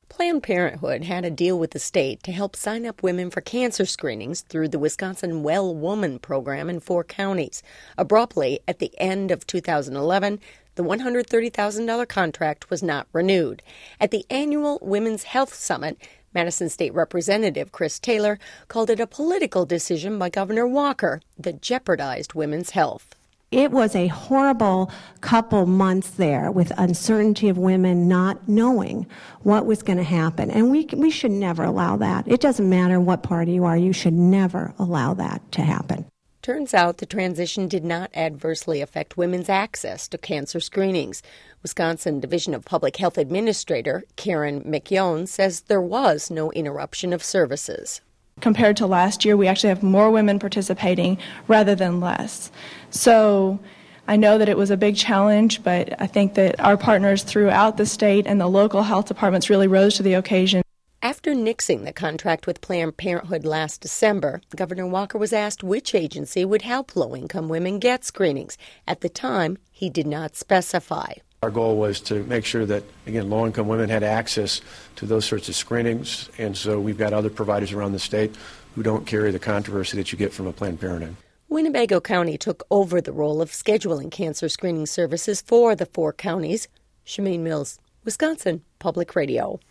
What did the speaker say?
Planned Parenthood had a deal with the state to help sign up women for cancer screenings through the Wisconsin Well Woman program in 4 counties. Abruptly, at the end of 2011, the $130,000 contract was not renewed. At the annual Women's Health Summit, Madison State Representative Chris Taylor called it a political decision by Governor Walker that jeopardized women's health. It was a horrible couple months there with uncertainty of women not knowing what was going to happen. And we should never allow that. It doesn't matter what party you are, you should never allow that to happen. Turns out the transition did not adversely affect women's access to cancer screenings. Wisconsin Division of Public Health Administrator Karen McYown says there was no interruption of services. Compared to last year, we actually have more women participating rather than less. So I know that it was a big challenge, but I think that our partners throughout the state and the local health departments really rose to the occasion. After nixing the contract with Planned Parenthood last December, Governor Walker was asked which agency would help low-income women get screenings. At the time, he did not specify. Our goal was to make sure that, again, low-income women had access to those sorts of screenings, and so we've got other providers around the state who don't carry the controversy that you get from a Planned Parenthood. Winnebago County took over the role of scheduling cancer screening services for the 4 counties. Shameen Mills, Wisconsin Public Radio.